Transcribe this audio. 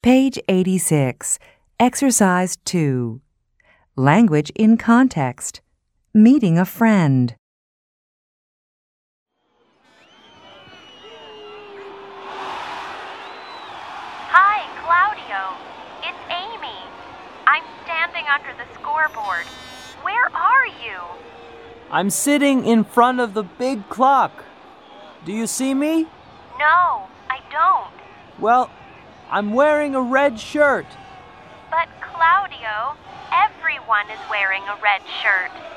Page 86, Exercise 2. Language in context. Meeting a friend. Hi, Claudio. It's Amy. I'm standing under the scoreboard. Where are you? I'm sitting in front of the big clock. Do you see me? No, I don't. Well, I'm wearing a red shirt. But Claudio, everyone is wearing a red shirt.